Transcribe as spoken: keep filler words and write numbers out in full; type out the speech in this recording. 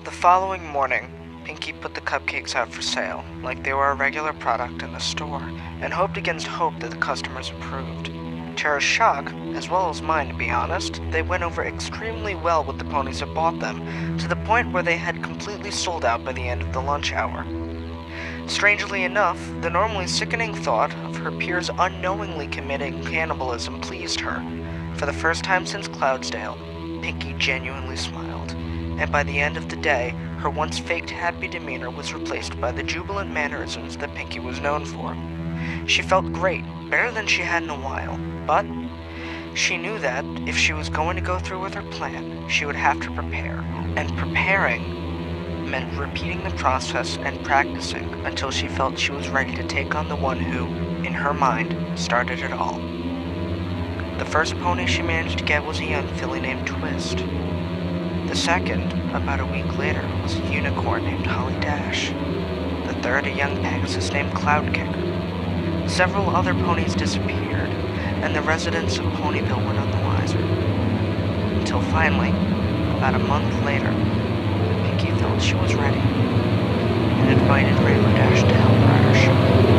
The following morning, Pinkie put the cupcakes out for sale, like they were a regular product in the store, and hoped against hope that the customers approved. To her shock, as well as mine to be honest, they went over extremely well with the ponies that bought them, to the point where they had completely sold out by the end of the lunch hour. Strangely enough, the normally sickening thought of her peers unknowingly committing cannibalism pleased her. For the first time since Cloudsdale, Pinkie genuinely smiled, and by the end of the day, her once faked happy demeanor was replaced by the jubilant mannerisms that Pinkie was known for. She felt great, better than she had in a while, but she knew that if she was going to go through with her plan, she would have to prepare, and preparing meant repeating the process and practicing until she felt she was ready to take on the one who, in her mind, started it all. The first pony she managed to get was a young filly named Twist. The second, about a week later, was a unicorn named Holly Dash. The third, a young Pegasus named Cloudkicker. Several other ponies disappeared, and the residents of Ponyville were none the wiser. Until finally, about a month later, Pinkie felt she was ready, and invited Rainbow Dash to help ride her show.